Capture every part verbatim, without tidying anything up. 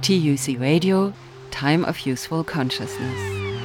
T U C Radio, Time of Useful Consciousness.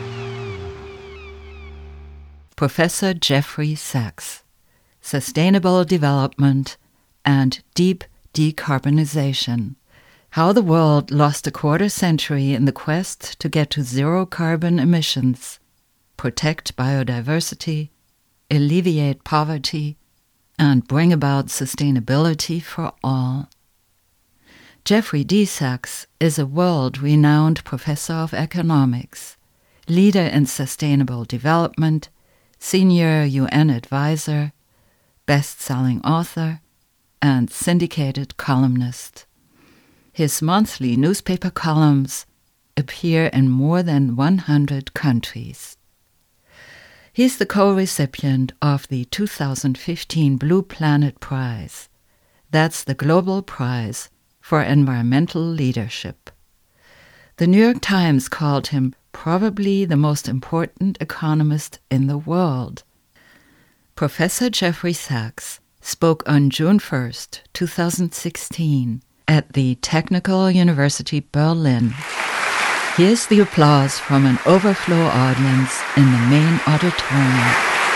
Professor Jeffrey Sachs, Sustainable Development and Deep Decarbonization. How the world lost a quarter century in the quest to get to zero carbon emissions, protect biodiversity, alleviate poverty, and bring about sustainability for all. Jeffrey D. Sachs is a world-renowned professor of economics, leader in sustainable development, senior U N advisor, best-selling author, and syndicated columnist. His monthly newspaper columns appear in more than one hundred countries. He is the co-recipient of the two thousand fifteen Blue Planet Prize. That's the Global Prize for Environmental Leadership. The New York Times called him probably the most important economist in the world. Professor Jeffrey Sachs spoke on June first, two thousand sixteen, at the Technical University Berlin. Here's the applause from an overflow audience in the main auditorium.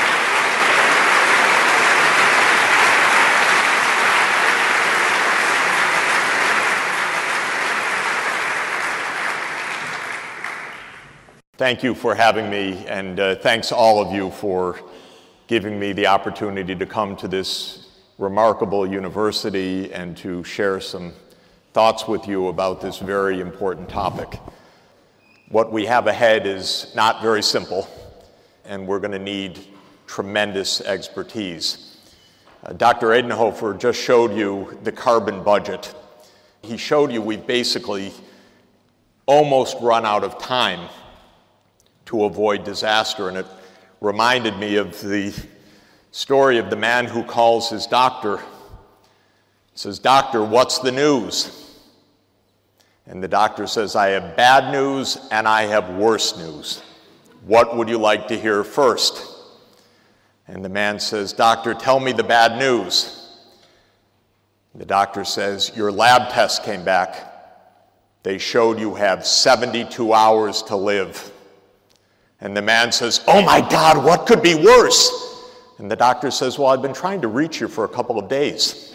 Thank you for having me, and uh, thanks all of you for giving me the opportunity to come to this remarkable university and to share some thoughts with you about this very important topic. What we have ahead is not very simple, and we're going to need tremendous expertise. Uh, Doctor Edenhofer just showed you the carbon budget. He showed you we've basically almost run out of time to avoid disaster, and it reminded me of the story of the man who calls his doctor. He says, "Doctor, what's the news?" And the doctor says, "I have bad news and I have worse news. What would you like to hear first?" And the man says, "Doctor, tell me the bad news." The doctor says, "Your lab test came back. They showed you have seventy-two hours to live." And the man says, "Oh my God, what could be worse?" And the doctor says, "Well, I've been trying to reach you for a couple of days."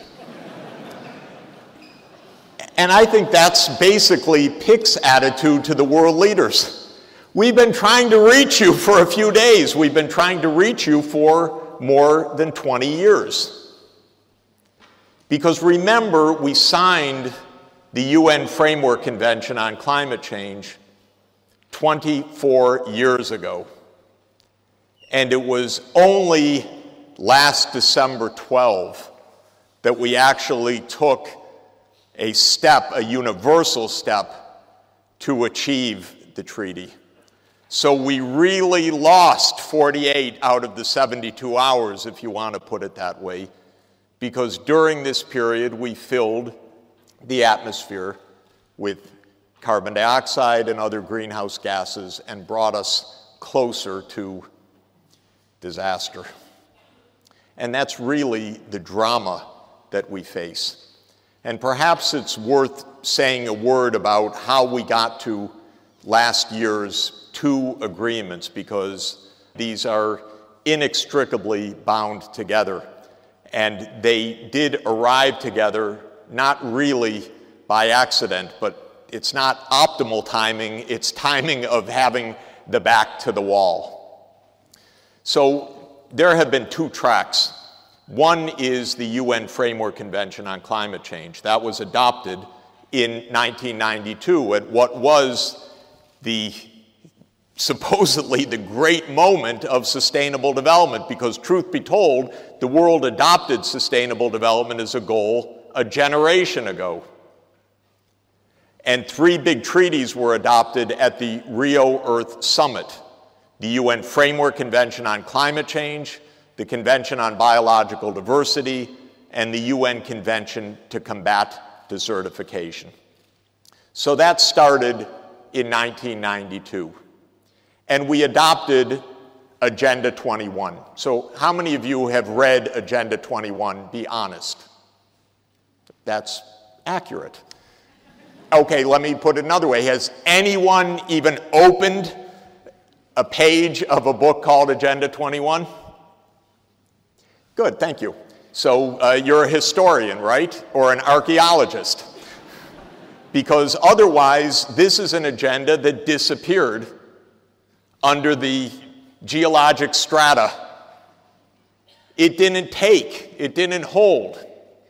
And I think that's basically Pick's attitude to the world leaders. We've been trying to reach you for a few days. We've been trying to reach you for more than twenty years. Because remember, we signed the U N Framework Convention on Climate Change twenty-four years ago. And it was only last December twelfth that we actually took a step, a universal step, to achieve the treaty. So we really lost forty-eight out of the seventy-two hours, if you want to put it that way, because during this period we filled the atmosphere with carbon dioxide and other greenhouse gases and brought us closer to disaster. And that's really the drama that we face. And perhaps it's worth saying a word about how we got to last year's two agreements, because these are inextricably bound together. And they did arrive together, not really by accident, but it's not optimal timing, it's timing of having the back to the wall. So there have been two tracks. One is the U N Framework Convention on Climate Change. That was adopted in nineteen ninety-two at what was the supposedly the great moment of sustainable development, because truth be told, the world adopted sustainable development as a goal a generation ago. And three big treaties were adopted at the Rio Earth Summit: the U N Framework Convention on Climate Change, the Convention on Biological Diversity, and the U N Convention to Combat Desertification. So that started in nineteen ninety-two. And we adopted Agenda twenty-one. So how many of you have read Agenda twenty-one? Be honest. That's accurate. Okay, let me put it another way. Has anyone even opened a page of a book called Agenda twenty-one? Good, thank you. So uh, you're a historian, right? Or an archaeologist. Because otherwise, this is an agenda that disappeared under the geologic strata. It didn't take, it didn't hold.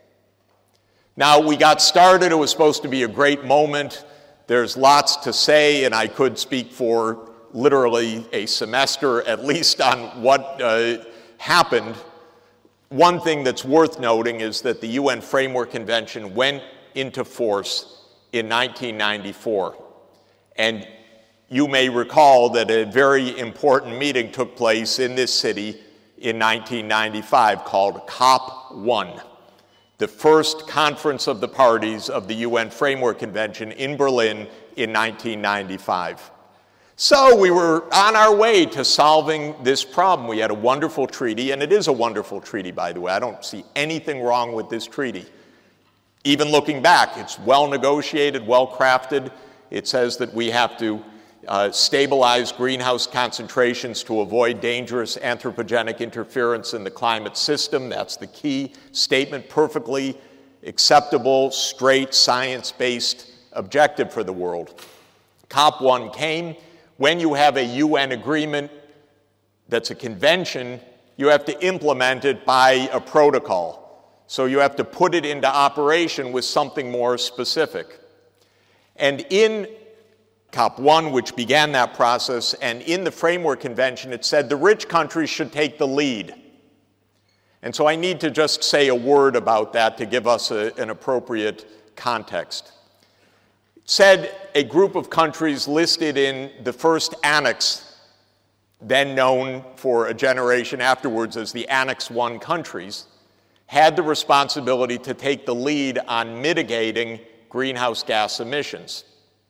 Now, we got started, it was supposed to be a great moment. There's lots to say, and I could speak for literally a semester, at least on what uh, happened. One thing that's worth noting is that the U N Framework Convention went into force in nineteen ninety-four. And you may recall that a very important meeting took place in this city in nineteen ninety-five called COP one, the first conference of the parties of the U N Framework Convention in Berlin in nineteen ninety-five. So we were on our way to solving this problem. We had a wonderful treaty, and it is a wonderful treaty, by the way. I don't see anything wrong with this treaty. Even looking back, it's well negotiated, well crafted. It says that we have to uh, stabilize greenhouse concentrations to avoid dangerous anthropogenic interference in the climate system. That's the key statement, perfectly acceptable, straight, science-based objective for the world. COP one came. When you have a U N agreement that's a convention, you have to implement it by a protocol. So you have to put it into operation with something more specific. And in COP one, which began that process, and in the Framework Convention, it said the rich countries should take the lead. And so I need to just say a word about that to give us a, an appropriate context. It said a group of countries listed in the first annex, then known for a generation afterwards as the Annex one countries, had the responsibility to take the lead on mitigating greenhouse gas emissions.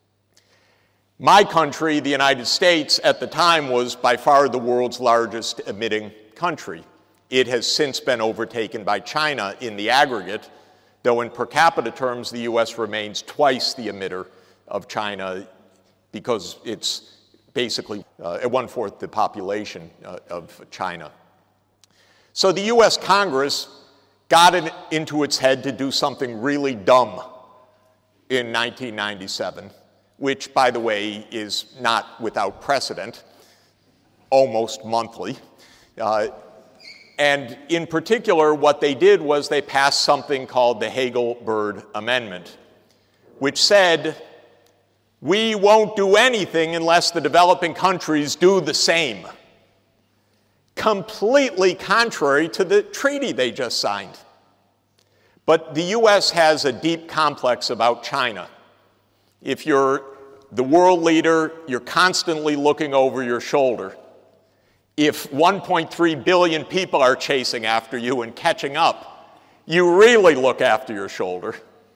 My country, the United States, at the time was by far the world's largest emitting country. It has since been overtaken by China in the aggregate, though in per capita terms, the U S remains twice the emitter of China because it's basically uh, one-fourth the population uh, of China. So the U S Congress got it into its head to do something really dumb in nineteen ninety-seven, which, by the way, is not without precedent, almost monthly. Uh, and in particular, what they did was they passed something called the Hagel-Byrd Amendment, which said, we won't do anything unless the developing countries do the same. Completely contrary to the treaty they just signed. But the U S has a deep complex about China. If you're the world leader, you're constantly looking over your shoulder. If one point three billion people are chasing after you and catching up, you really look after your shoulder.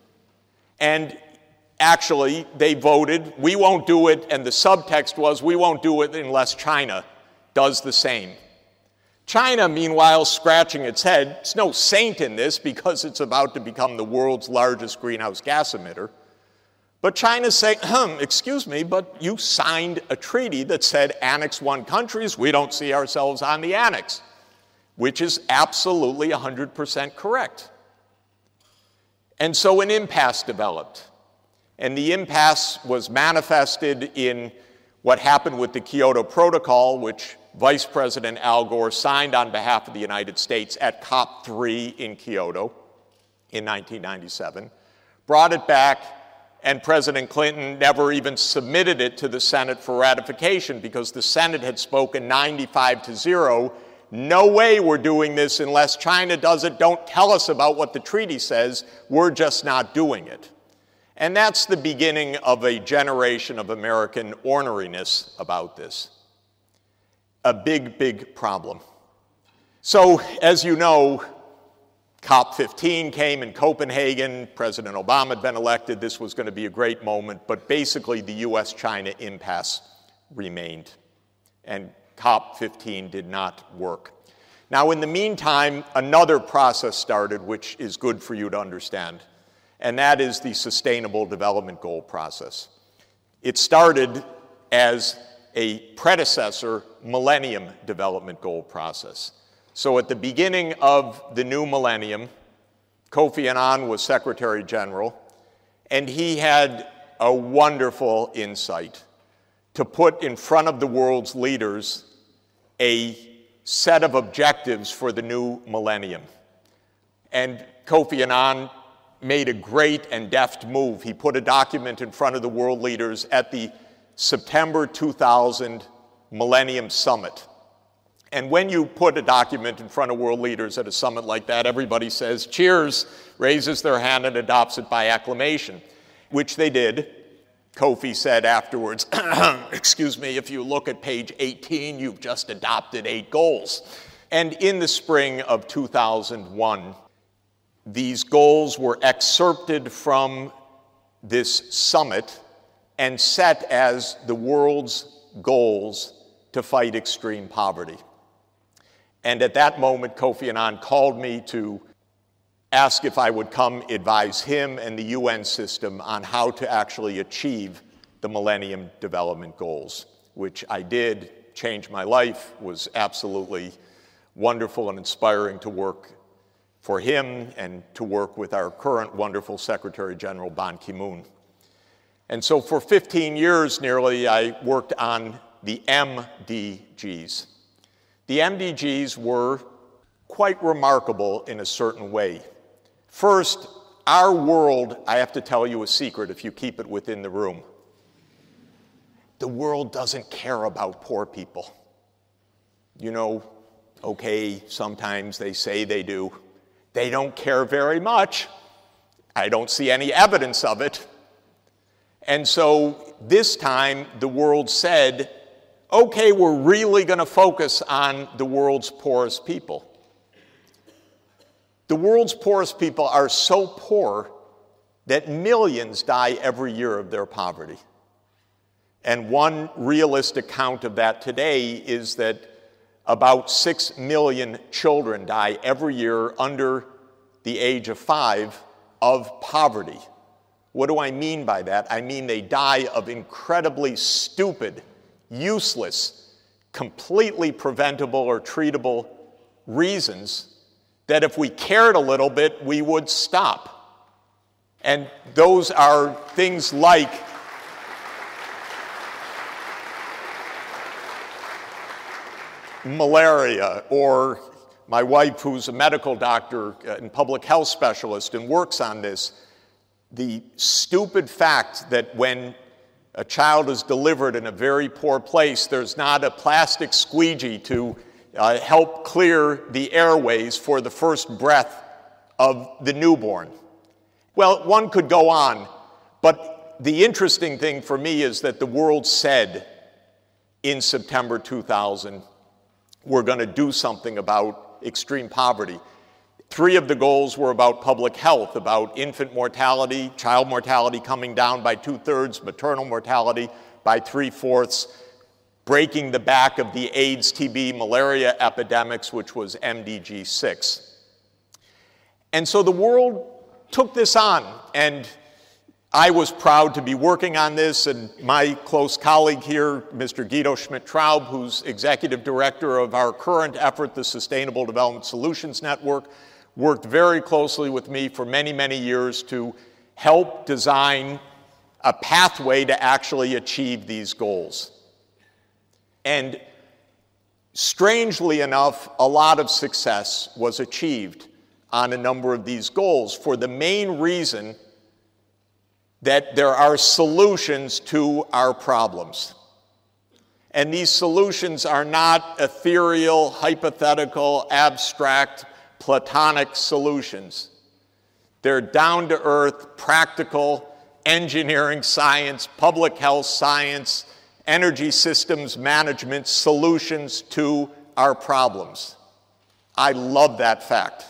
And actually, they voted, we won't do it, and the subtext was, we won't do it unless China does the same. China, meanwhile, scratching its head. It's no saint in this because it's about to become the world's largest greenhouse gas emitter. But China's saying, hmm, excuse me, but you signed a treaty that said Annex one countries, we don't see ourselves on the annex, which is absolutely one hundred percent correct. And so an impasse developed. And the impasse was manifested in what happened with the Kyoto Protocol, which Vice President Al Gore signed on behalf of the United States at COP three in Kyoto in nineteen ninety-seven, brought it back, and President Clinton never even submitted it to the Senate for ratification because the Senate had spoken ninety-five to zero. No way we're doing this unless China does it. Don't tell us about what the treaty says. We're just not doing it. And that's the beginning of a generation of American orneriness about this. A big, big problem. So, as you know, COP fifteen came in Copenhagen. President Obama had been elected. This was going to be a great moment, but basically the U S China impasse remained, and COP fifteen did not work. Now, in the meantime, another process started, which is good for you to understand, and that is the Sustainable Development Goal process. It started as a predecessor Millennium Development Goal process. So at the beginning of the new millennium, Kofi Annan was Secretary General, and he had a wonderful insight to put in front of the world's leaders a set of objectives for the new millennium. And Kofi Annan made a great and deft move. He put a document in front of the world leaders at the September two thousand Millennium Summit. And when you put a document in front of world leaders at a summit like that, everybody says, cheers, raises their hand and adopts it by acclamation, which they did. Kofi said afterwards, excuse me, if you look at page eighteen, you've just adopted eight goals. And in the spring of two thousand one, these goals were excerpted from this summit and set as the world's goals to fight extreme poverty. And at that moment, Kofi Annan called me to ask if I would come advise him and the U N system on how to actually achieve the Millennium Development Goals, which I did, changed my life, was absolutely wonderful and inspiring to work for him and to work with our current wonderful Secretary General, Ban Ki-moon. And so for fifteen years nearly, I worked on the M D Gs. The M D Gs were quite remarkable in a certain way. First, our world, I have to tell you a secret if you keep it within the room. The world doesn't care about poor people. You know, okay, sometimes they say they do. They don't care very much. I don't see any evidence of it. And so this time the world said, okay, we're really going to focus on the world's poorest people. The world's poorest people are so poor that millions die every year of their poverty. And one realistic count of that today is that about six million children die every year under the age of five of poverty. What do I mean by that? I mean they die of incredibly stupid, useless, completely preventable or treatable reasons that if we cared a little bit, we would stop. And those are things like malaria, or my wife, who's a medical doctor and public health specialist and works on this, the stupid fact that when a child is delivered in a very poor place, there's not a plastic squeegee to uh, help clear the airways for the first breath of the newborn. Well, one could go on, but the interesting thing for me is that the world said in September two thousand, we're going to do something about extreme poverty. Three of the goals were about public health, about infant mortality, child mortality coming down by two-thirds, maternal mortality by three-fourths, breaking the back of the AIDS, T B, malaria epidemics, which was M D G six. And so the world took this on, and I was proud to be working on this, and my close colleague here, Mister Guido Schmidt-Traub, who's executive director of our current effort, the Sustainable Development Solutions Network, worked very closely with me for many, many years to help design a pathway to actually achieve these goals. And strangely enough, a lot of success was achieved on a number of these goals for the main reason that there are solutions to our problems. And these solutions are not ethereal, hypothetical, abstract, platonic solutions. They're down-to-earth, practical, engineering science, public health science, energy systems management solutions to our problems. I love that fact.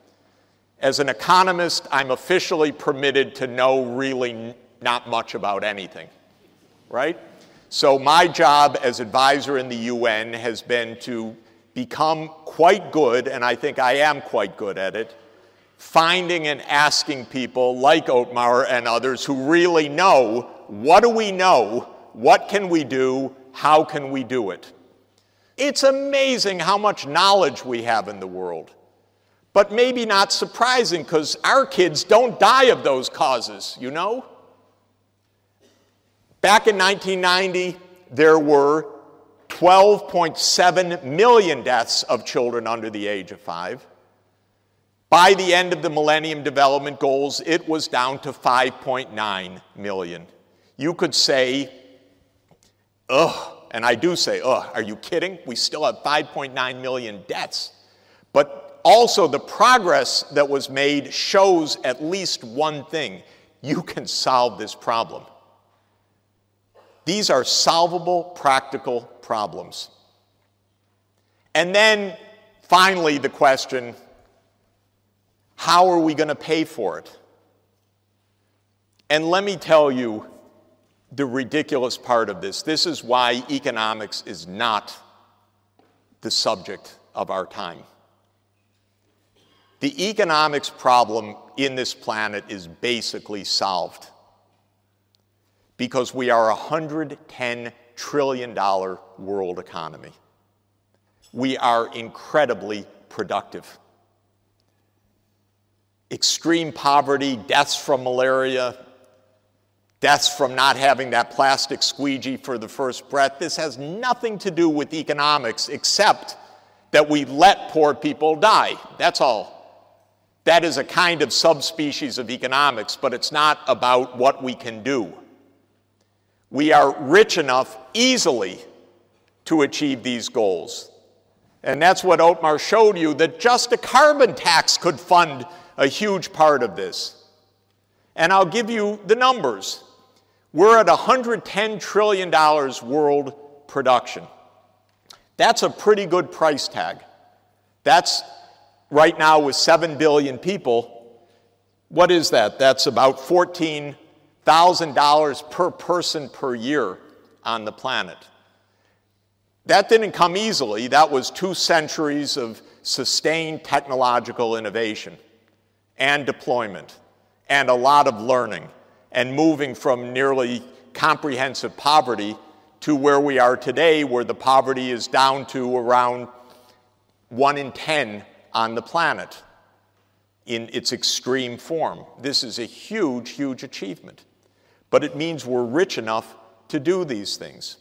As an economist, I'm officially permitted to know really not much about anything, right? So my job as advisor in the U N has been to become quite good, and I think I am quite good at it, finding and asking people like Otmar and others who really know, what do we know, what can we do, how can we do it? It's amazing how much knowledge we have in the world, but maybe not surprising because our kids don't die of those causes, you know? Back in nineteen ninety, there were twelve point seven million deaths of children under the age of five. By the end of the Millennium Development Goals, it was down to five point nine million. You could say, ugh, and I do say, ugh, are you kidding? We still have five point nine million deaths. But also the progress that was made shows at least one thing. You can solve this problem. These are solvable, practical problems. And then, finally, the question, how are we going to pay for it? And let me tell you the ridiculous part of this. This is why economics is not the subject of our time. The economics problem in this planet is basically solved because we are a one hundred ten trillion dollars world economy. We are incredibly productive. Extreme poverty, deaths from malaria, deaths from not having that plastic squeegee for the first breath, this has nothing to do with economics except that we let poor people die. That's all. That is a kind of subspecies of economics, but it's not about what we can do. We are rich enough easily to achieve these goals. And that's what Otmar showed you, that just a carbon tax could fund a huge part of this. And I'll give you the numbers. We're at one hundred ten trillion dollars world production. That's a pretty good price tag. That's right now with seven billion people. What is that? That's about fourteen thousand dollars per person per year on the planet. That didn't come easily. That was two centuries of sustained technological innovation and deployment and a lot of learning and moving from nearly comprehensive poverty to where we are today, where the poverty is down to around one in ten on the planet in its extreme form. This is a huge, huge achievement. But it means we're rich enough to do these things.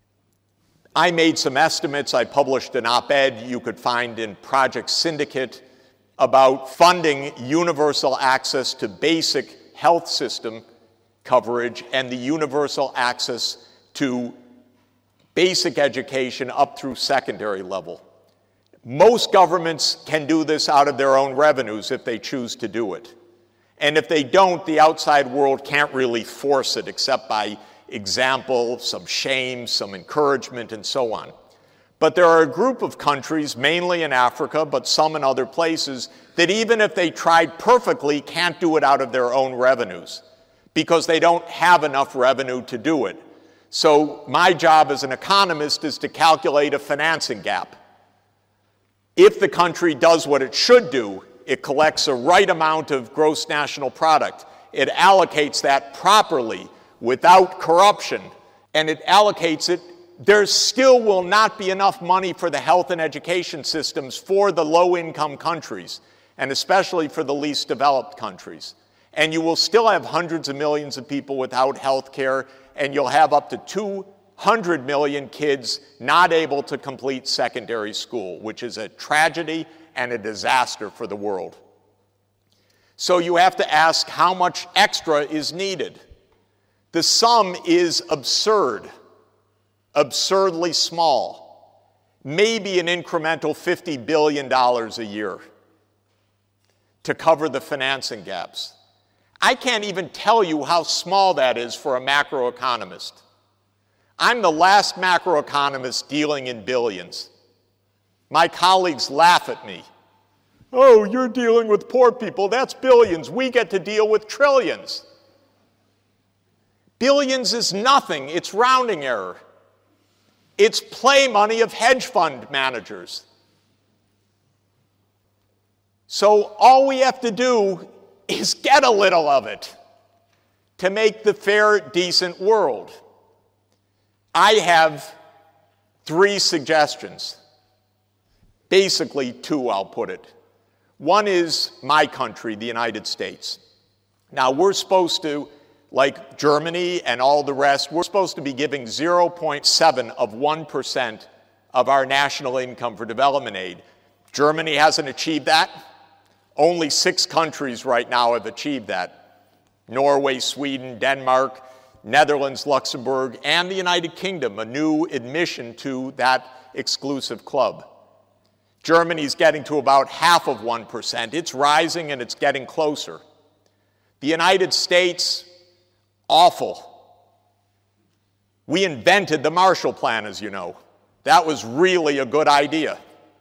I made some estimates. I published an op-ed you could find in Project Syndicate about funding universal access to basic health system coverage and the universal access to basic education up through secondary level. Most governments can do this out of their own revenues if they choose to do it. And if they don't, the outside world can't really force it except by example, some shame, some encouragement, and so on. But there are a group of countries, mainly in Africa, but some in other places, that even if they tried perfectly, can't do it out of their own revenues because they don't have enough revenue to do it. So my job as an economist is to calculate a financing gap. If the country does what it should do, it collects a right amount of gross national product, it allocates that properly without corruption, and it allocates it, there still will not be enough money for the health and education systems for the low-income countries, and especially for the least developed countries. And you will still have hundreds of millions of people without health care, and you'll have up to two hundred million kids not able to complete secondary school, which is a tragedy and a disaster for the world. So you have to ask how much extra is needed. The sum is absurd, absurdly small, maybe an incremental fifty billion dollars a year to cover the financing gaps. I can't even tell you how small that is for a macroeconomist. I'm the last macroeconomist dealing in billions. My colleagues laugh at me. Oh, you're dealing with poor people. That's billions. We get to deal with trillions. Billions is nothing. It's rounding error. It's play money of hedge fund managers. So all we have to do is get a little of it to make the fair, decent world. I have three suggestions. Basically, two, I'll put it. One is my country, the United States. Now, we're supposed to, like Germany and all the rest, we're supposed to be giving zero point seven of one percent of our national income for development aid. Germany hasn't achieved that. Only six countries right now have achieved that. Norway, Sweden, Denmark, Netherlands, Luxembourg, and the United Kingdom, a new admission to that exclusive club. Germany's getting to about half of one percent. It's rising and it's getting closer. The United States, awful. We invented the Marshall Plan, as you know. That was really a good idea.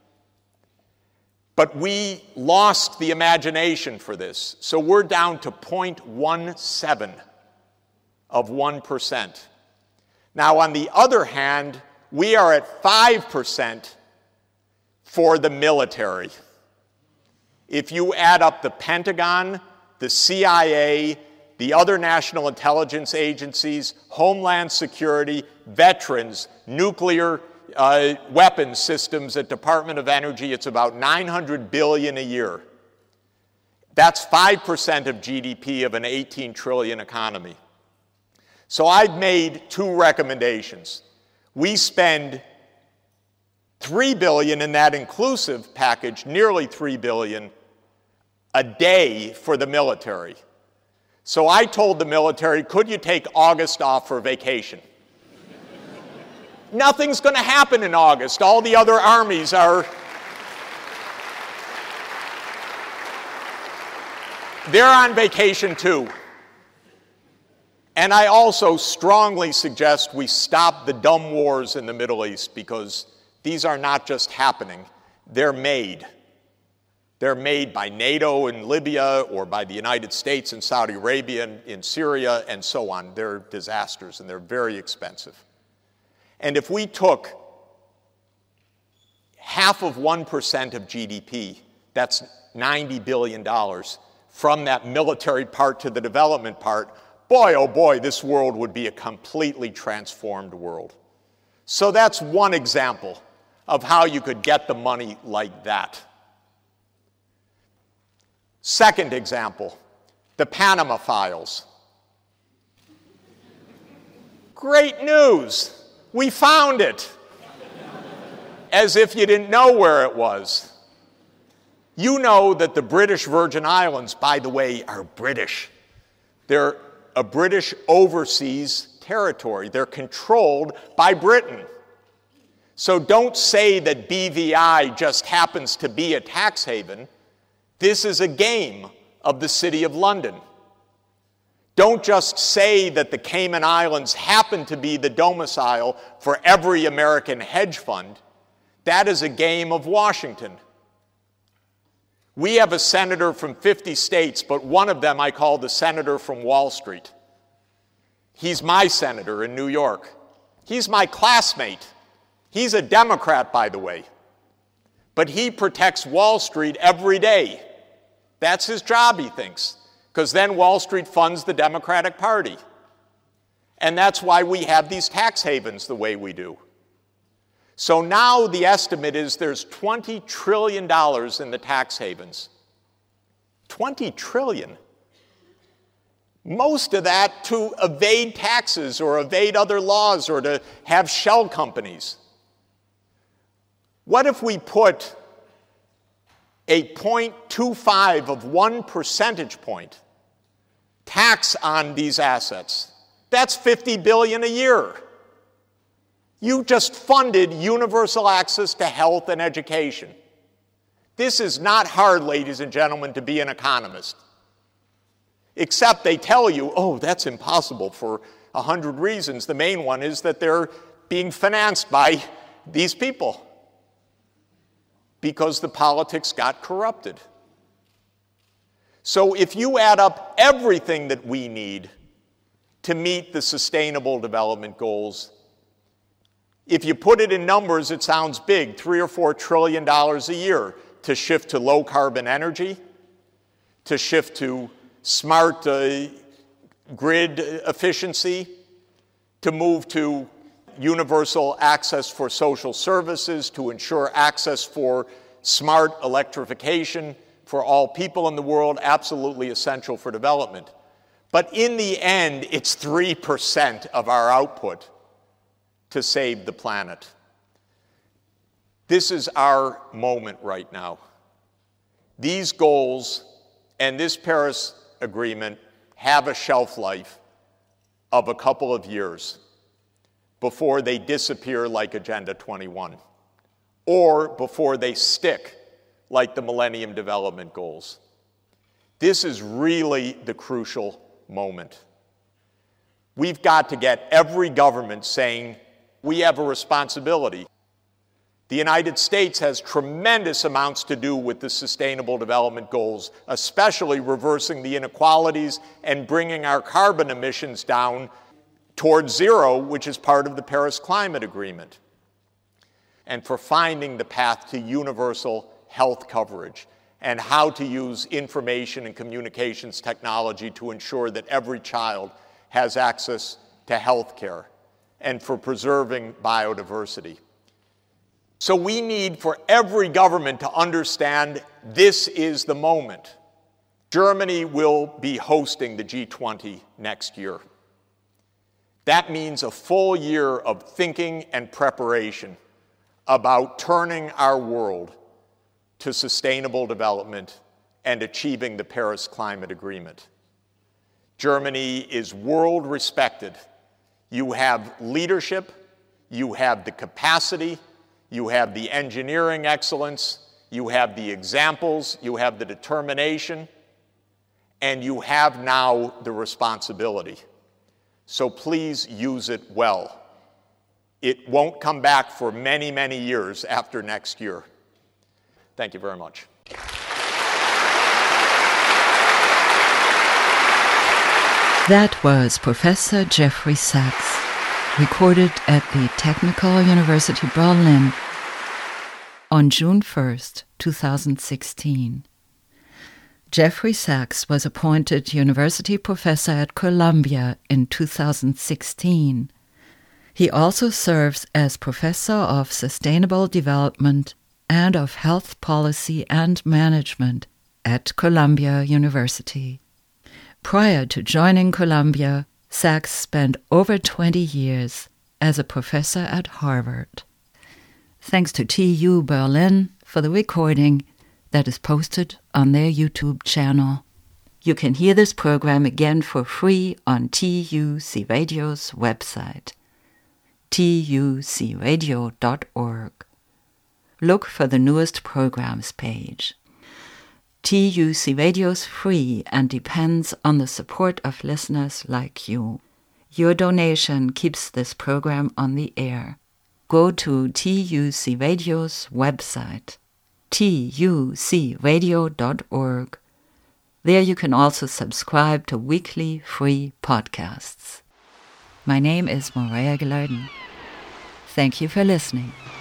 But we lost the imagination for this. So we're down to zero point one seven of one percent. Now, on the other hand, we are at five percent for the military. If you add up the Pentagon, the C I A, the other national intelligence agencies, Homeland Security, veterans, nuclear uh, weapons systems at Department of Energy, it's about nine hundred billion dollars a year. That's five percent of G D P of an eighteen trillion dollars economy. So I've made two recommendations. We spend three billion dollars in that inclusive package, nearly three billion dollars a day for the military. So I told the military, could you take August off for vacation? Nothing's going to happen in August. All the other armies are... They're on vacation too. And I also strongly suggest we stop the dumb wars in the Middle East, because these are not just happening, they're made. They're made by NATO in Libya or by the United States and Saudi Arabia in, in Syria and so on. They're disasters and they're very expensive. And if we took half of one percent of G D P, that's ninety billion dollars, from that military part to the development part, boy, oh boy, this world would be a completely transformed world. So that's one example of how you could get the money like that. Second example, the Panama Files. Great news, we found it. As if you didn't know where it was. You know that the British Virgin Islands, by the way, are British. They're a British overseas territory. They're controlled by Britain. So don't say that B V I just happens to be a tax haven. This is a game of the City of London. Don't just say that the Cayman Islands happen to be the domicile for every American hedge fund. That is a game of Washington. We have a senator from fifty states, but one of them I call the senator from Wall Street. He's my senator in New York. He's my classmate. He's a Democrat, by the way. But he protects Wall Street every day. That's his job, he thinks, because then Wall Street funds the Democratic Party. And that's why we have these tax havens the way we do. So now the estimate is there's twenty trillion dollars in the tax havens. twenty trillion dollars. Most of that to evade taxes or evade other laws or to have shell companies. What if we put a zero point two five of one percentage point tax on these assets? That's fifty billion dollars a year. You just funded universal access to health and education. This is not hard, ladies and gentlemen, to be an economist. Except they tell you, oh, that's impossible for a hundred reasons. The main one is that they're being financed by these people because the politics got corrupted. So if you add up everything that we need to meet the Sustainable Development Goals, if you put it in numbers, it sounds big, three or four trillion dollars a year to shift to low carbon energy, to shift to smart uh, grid efficiency, to move to universal access for social services, to ensure access for smart electrification for all people in the world, absolutely essential for development. But in the end, it's three percent of our output to save the planet. This is our moment right now. These goals and this Paris Agreement have a shelf life of a couple of years before they disappear like Agenda twenty-one, or before they stick like the Millennium Development Goals. This is really the crucial moment. We've got to get every government saying, we have a responsibility. The United States has tremendous amounts to do with the Sustainable Development Goals, especially reversing the inequalities and bringing our carbon emissions down towards zero, which is part of the Paris Climate Agreement, and for finding the path to universal health coverage and how to use information and communications technology to ensure that every child has access to health care, and for preserving biodiversity. So we need for every government to understand this is the moment. Germany will be hosting the G twenty next year. That means a full year of thinking and preparation about turning our world to sustainable development and achieving the Paris Climate Agreement. Germany is world respected. You have leadership, you have the capacity, you have the engineering excellence, you have the examples, you have the determination, and you have now the responsibility. So please use it well. It won't come back for many, many years after next year. Thank you very much. That was Professor Jeffrey Sachs, recorded at the Technical University Berlin on June first, two thousand sixteen. Jeffrey Sachs was appointed university professor at Columbia in two thousand sixteen. He also serves as professor of sustainable development and of health policy and management at Columbia University. Prior to joining Columbia, Sachs spent over twenty years as a professor at Harvard. Thanks to T U Berlin for the recording that is posted on their YouTube channel. You can hear this program again for free on T U C Radio's website, T U C radio dot org. Look for the newest programs page. T U C Radio is free and depends on the support of listeners like you. Your donation keeps this program on the air. Go to T U C Radio's website, T U C radio dot org. There you can also subscribe to weekly free podcasts. My name is Morea Gelarden. Thank you for listening.